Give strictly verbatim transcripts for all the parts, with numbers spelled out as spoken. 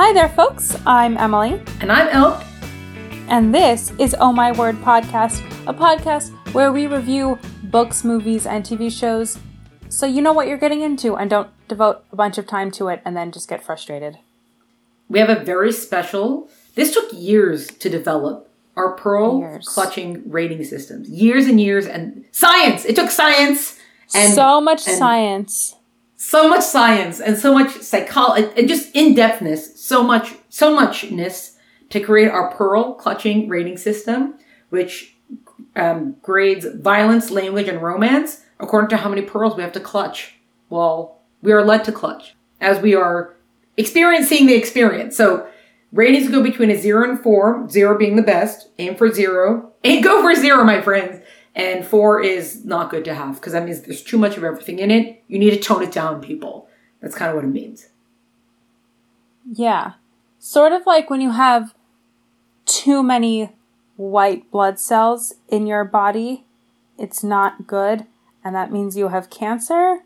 Hi there, folks. I'm Emily. And I'm Elk. And this is Oh My Word Podcast, a podcast where we review books, movies, and T V shows so you know what you're getting into and don't devote a bunch of time to it and then just get frustrated. We have a very special, this took years to develop, our Pearl Years. clutching rating systems. Years and years and science! It took science! And, so much and science. So much science and so much psychology and just in-depthness, so much, so muchness to create our Pearl clutching rating system, which um, grades violence, language, and romance according to how many pearls we have to clutch. Well, we are led to clutch as we are experiencing the experience. So ratings go between a zero and four, zero being the best. Aim for zero. Aim go for zero, my friends. And four is not good to have because that means there's too much of everything in it. You need to tone it down, people. That's kind of what it means. Yeah. Sort of like when you have too many white blood cells in your body, it's not good, and that means you have cancer.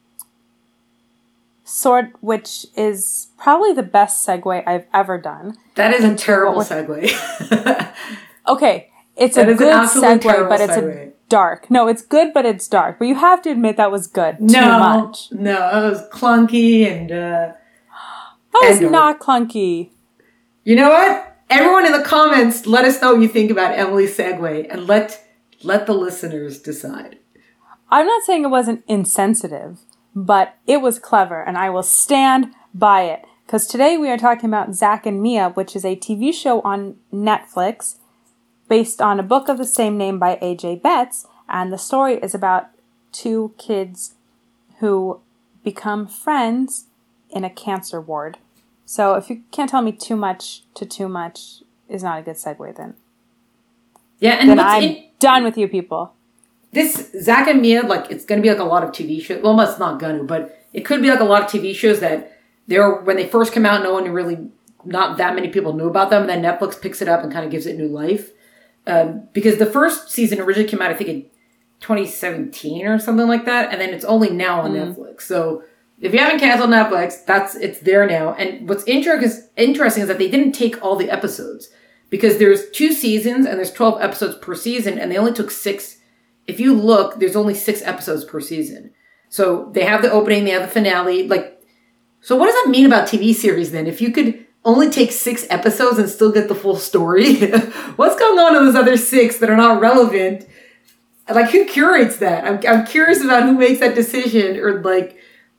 Sort, which is probably the best segue I've ever done. That is a terrible segue. Okay. It's that a good segue, but it's segue. a dark. No, it's good, but it's dark. But you have to admit that was good. No, too much. No, it was clunky and... Uh, that was and not clunky. You know what? Everyone in the comments, let us know what you think about Emily's segue and let let the listeners decide. I'm not saying it wasn't insensitive, but it was clever, and I will stand by it. Because today we are talking about Zack and Mia, which is a T V show on Netflix based on a book of the same name by A J Betts, and the story is about two kids who become friends in a cancer ward. So if you can't tell me too much to too much is not a good segue then. Yeah, and then I'm in, done with you people. This Zack and Mia, like it's going to be like a lot of T V shows. Well, it's not going to, but it could be like a lot of T V shows that they're when they first come out, no one really, not that many people knew about them, and then Netflix picks it up and kind of gives it new life. Um, because the first season originally came out, I think, in twenty seventeen or something like that, and then it's only now on mm. Netflix. So if you haven't canceled Netflix, that's it's there now. And what's inter- is interesting is that they didn't take all the episodes because there's two seasons and there's twelve episodes per season, and they only took six. If you look, there's only six episodes per season. So they have the opening, they have the finale. Like, so what does that mean about T V series then? If you could only take six episodes and still get the full story. What's going on in those other six that are not relevant? Like, who curates that? I'm I'm curious about who makes that decision, or like,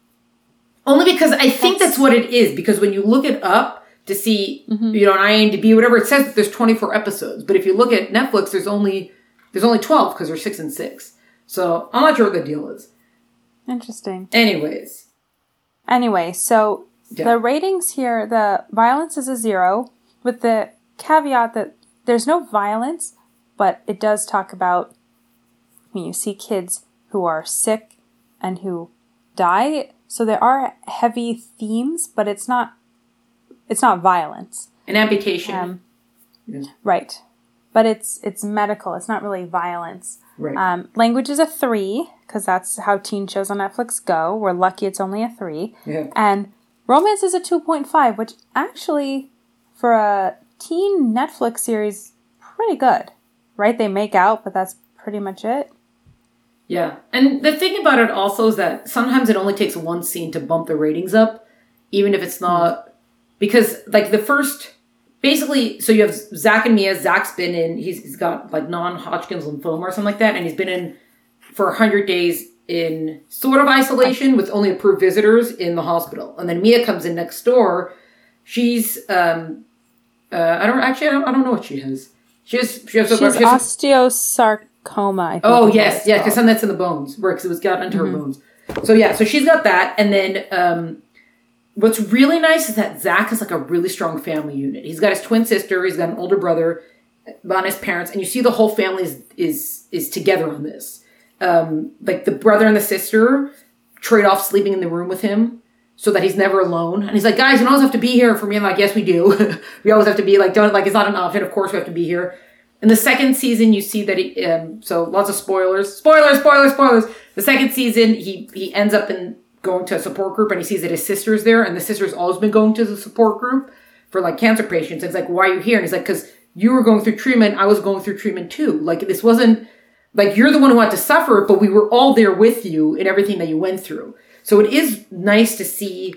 only because I think that's, that's what it is. Because when you look it up to see, mm-hmm. you know, on IMDb, whatever, it says that there's twenty-four episodes. But if you look at Netflix, there's only there's only twelve because there's six and six. So I'm not sure what the deal is. Interesting. Anyways. Anyway, so. Yeah. The ratings here, the violence is a zero, with the caveat that there's no violence, but it does talk about when you see kids who are sick and who die. So there are heavy themes, but it's not it's not violence. An amputation. Um, yeah. Right. But it's it's medical. It's not really violence. Right. Um, language is a three, because that's how teen shows on Netflix go. We're lucky it's only a three. Yeah. And romance is a two point five, which actually, for a teen Netflix series, pretty good. Right? They make out, but that's pretty much it. Yeah. And the thing about it also is that sometimes it only takes one scene to bump the ratings up, even if it's not... Mm. Because, like, the first... Basically, so you have Zack and Mia. Zack's been in... He's, he's got, like, non-Hodgkin's lymphoma or something like that, and he's been in for one hundred days... in sort of isolation with only approved visitors in the hospital. And then Mia comes in next door. She's, um, uh, I don't, actually, I don't, I don't know what she has. She has, she has, she has, she has osteosarcoma, I think. Oh, yes, yeah, because something that's in the bones, because it was got into mm-hmm. her bones. So, yeah, so she's got that. And then, um, what's really nice is that Zack has, like, a really strong family unit. He's got his twin sister, he's got an older brother on his parents, and you see the whole family is, is, is together on this. Um, like the brother and the sister trade off sleeping in the room with him so that he's never alone. And he's like, guys, you don't always have to be here for me. I'm like, yes, we do. We always have to be like, don't, like, it's not an option. Of course we have to be here. In the second season, you see that he, um, so lots of spoilers, spoilers, spoilers, spoilers. The second season, he, he ends up in going to a support group and he sees that his sister's there, and the sister's always been going to the support group. for like cancer patients. It's like, why are you here? And he's like, because you were going through treatment. I was going through treatment too. Like this wasn't like you're the one who had to suffer, but we were all there with you in everything that you went through. So it is nice to see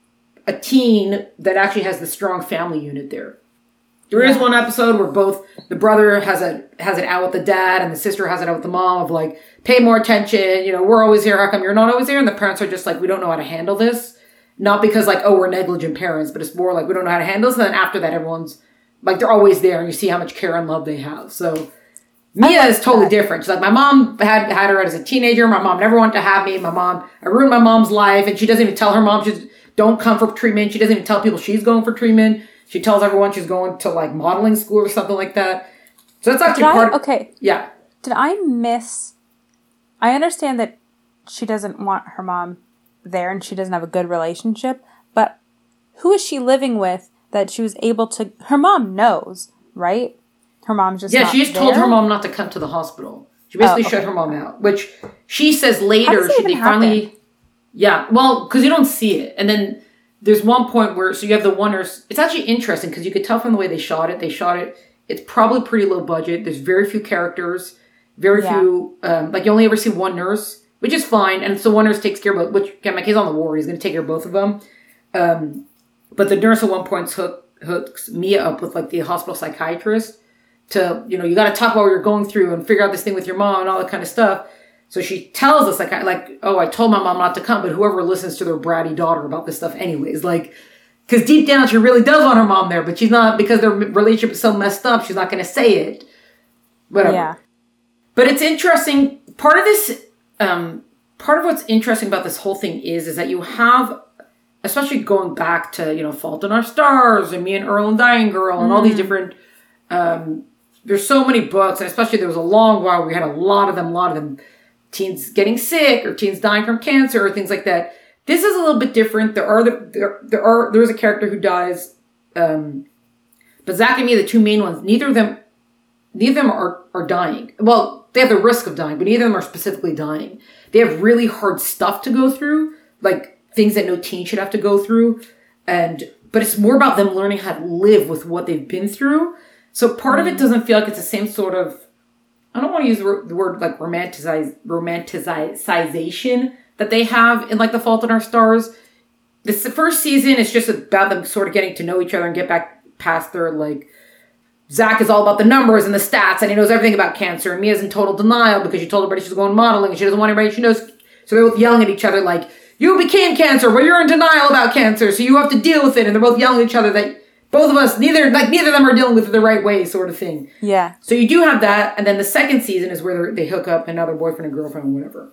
a teen that actually has the strong family unit there. There yeah. is one episode where both the brother has a has it out with the dad and the sister has it out with the mom of like, pay more attention. You know, we're always here. How come you're not always here? And the parents are just like, we don't know how to handle this. Not because like, oh, we're negligent parents, but it's more like we don't know how to handle this. And then after that, everyone's like, they're always there and you see how much care and love they have. So Mia like is totally that. different. She's like, my mom had had her as a teenager. My mom never wanted to have me. My mom, I ruined my mom's life. And she doesn't even tell her mom, she's, don't come for treatment. She doesn't even tell people she's going for treatment. She tells everyone she's going to like modeling school or something like that. So that's actually Did part I, of, okay. Yeah. Did I miss, I understand that she doesn't want her mom there and she doesn't have a good relationship, but who is she living with that she was able to, her mom knows, right? Her mom's just Yeah, not she just there? told her mom not to come to the hospital. She basically oh, okay. shut her mom out, which she says later, How does it she, even they finally, happen? yeah, well, because you don't see it. And then there's one point where, so you have the one nurse, it's actually interesting because you could tell from the way they shot it, they shot it, it's probably pretty low budget. There's very few characters, very yeah. few, um, like you only ever see one nurse, which is fine. And so one nurse takes care of both, which, again, my kid's on the ward, he's going to take care of both of them. Um, but the nurse at one point hook, hooks Mia up with like the hospital psychiatrist to, you know, you got to talk about what you're going through and figure out this thing with your mom and all that kind of stuff. So she tells us, like, like, oh, I told my mom not to come, but whoever listens to their bratty daughter about this stuff anyways, like, because deep down she really does want her mom there, but she's not, because their relationship is so messed up, she's not going to say it. Whatever. Yeah. But it's interesting. Part of this, um, part of what's interesting about this whole thing is, is that you have, especially going back to, you know, Fault in Our Stars and Me and Earl and Dying Girl and mm. all these different, um, there's so many books, and especially there was a long while where we had a lot of them, a lot of them, teens getting sick or teens dying from cancer or things like that. This is a little bit different. There are the, there, there are there is a character who dies, um, but Zach and Mia, the two main ones, neither of them, neither of them are are dying. Well, they have the risk of dying, but neither of them are specifically dying. They have really hard stuff to go through, like things that no teen should have to go through, and but it's more about them learning how to live with what they've been through. So part mm-hmm. of it doesn't feel like it's the same sort of, I don't want to use the word like romanticize, romanticization that they have in like The Fault in Our Stars. This the first season is just about them sort of getting to know each other and get back past their like, Zach is all about the numbers and the stats and he knows everything about cancer, and Mia's in total denial because she told everybody she's going modeling and she doesn't want anybody she knows. So they're both yelling at each other like, you became cancer, well you're in denial about cancer, so you have to deal with it. And they're both yelling at each other that both of us, neither like neither of them are dealing with it the right way, sort of thing. Yeah. So you do have that, and then the second season is where they hook up, and now they're boyfriend and girlfriend or whatever.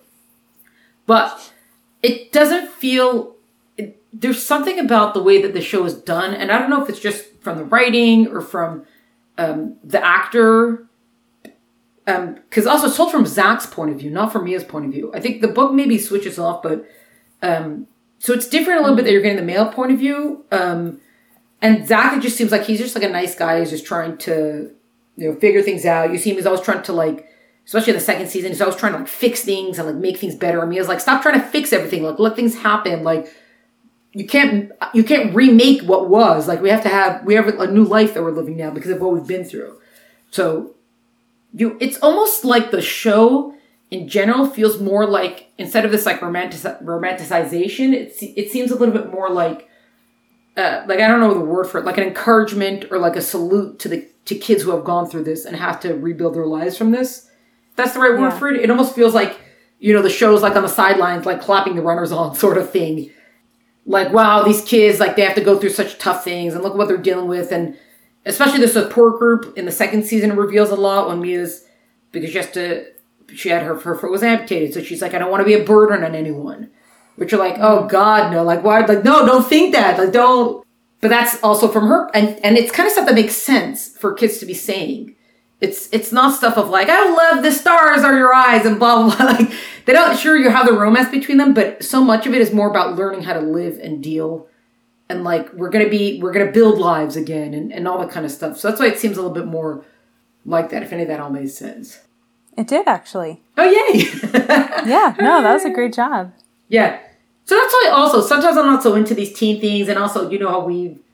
But it doesn't feel, it, there's something about the way that the show is done, and I don't know if it's just from the writing or from um, the actor, because um, also it's told from Zach's point of view, not from Mia's point of view. I think the book maybe switches off, but um, so it's different a little bit that you're getting the male point of view. Um, And Zach, it just seems like he's just like a nice guy who's just trying to, you know, figure things out. You see him, he's always trying to like, especially in the second season, he's always trying to like fix things and like make things better. I mean, he's like, stop trying to fix everything. Like, let things happen. Like, you can't, you can't remake what was. Like, we have to have, we have a new life that we're living now because of what we've been through. So, you, it's almost like the show in general feels more like, instead of this like romantic, romanticization, it, it seems a little bit more like, Uh, like, I don't know the word for it, like an encouragement or like a salute to the to kids who have gone through this and have to rebuild their lives from this. That's the right word yeah. for it. It almost feels like, you know, the show's like on the sidelines, like clapping the runners on sort of thing. Like, wow, these kids, like they have to go through such tough things and look at what they're dealing with. And especially the support group in the second season reveals a lot when Mia's, because she has to, she had her, her foot was amputated. So she's like, I don't want to be a burden on anyone. Which are like, oh God, no, like why? Like, no, don't think that, like don't. But that's also from her, and and it's kind of stuff that makes sense for kids to be saying. It's it's not stuff of like, I love the stars are your eyes and blah blah blah. Like they don't sure you have the romance between them, but so much of it is more about learning how to live and deal, and like we're gonna be we're gonna build lives again and and all that kind of stuff. So that's why it seems a little bit more like that. If any of that all made sense. It did actually. Oh yay! Yeah, no, that was a great job. Yeah. So that's why also, sometimes I'm not so into these teen things, and also, you know how we,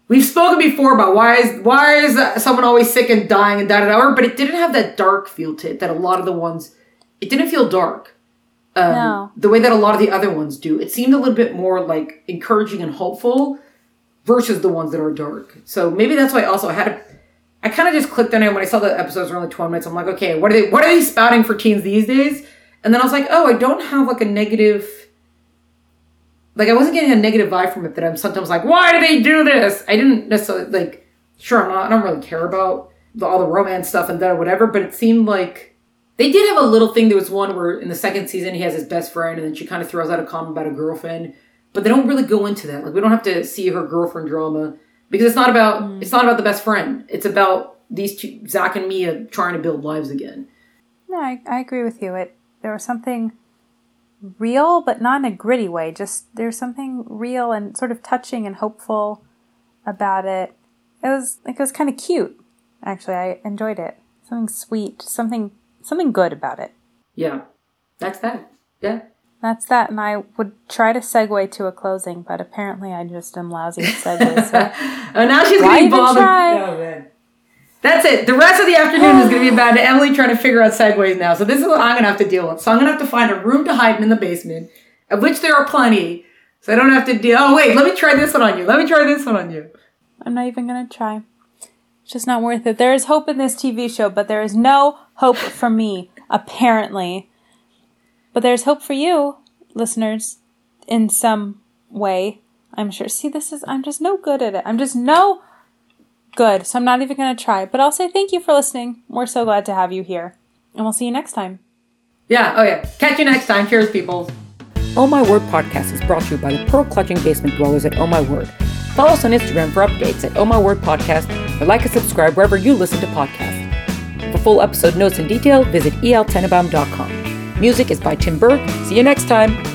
we've spoken before about why is why is someone always sick and dying and da da da, but it didn't have that dark feel to it that a lot of the ones. It didn't feel dark. Um, no. The way that a lot of the other ones do. It seemed a little bit more like encouraging and hopeful versus the ones that are dark. So maybe that's why also I had a, I kind of just clicked on it when I saw the episodes were only twenty minutes. I'm like, okay, what are they, what are they spouting for teens these days? And then I was like, oh, I don't have like a negative, like I wasn't getting a negative vibe from it that I'm sometimes like, why do they do this? I didn't necessarily like, sure, I'm not, I don't really care about the, all the romance stuff and that or whatever, but it seemed like they did have a little thing. There was one where in the second season, he has his best friend and then she kind of throws out a comment about a girlfriend, but they don't really go into that. Like we don't have to see her girlfriend drama because it's not about, mm. it's not about the best friend. It's about these two, Zach and Mia, trying to build lives again. No, I, I agree with you. It, there was something real, but not in a gritty way. Just there's something real and sort of touching and hopeful about it. It was like, it was kind of cute. Actually, I enjoyed it. Something sweet, something Something good about it. Yeah, that's that. Yeah. That's that, and I would try to segue to a closing, but apparently I just am lousy at segues. So oh, now she's getting bothered. Oh, man. That's it. The rest of the afternoon is going to be about Emily trying to figure out segues now. So this is what I'm going to have to deal with. So I'm going to have to find a room to hide in the basement, of which there are plenty. So I don't have to deal. Oh, wait, let me try this one on you. Let me try this one on you. I'm not even going to try. It's just not worth it. There is hope in this T V show, but there is no hope for me, apparently. But there's hope for you, listeners, in some way, I'm sure. See, this is, I'm just no good at it. I'm just no good, so I'm not even going to try. But I'll say thank you for listening. We're so glad to have you here. And we'll see you next time. Yeah, oh yeah. Catch you next time. Cheers, people. Oh My Word podcast is brought to you by the pearl-clutching basement dwellers at Oh My Word. Follow us on Instagram for updates at Oh My Word Podcast, or like and subscribe wherever you listen to podcasts. For full episode notes and detail, visit e l tenenbaum dot com. Music is by Tim Berg. See you next time.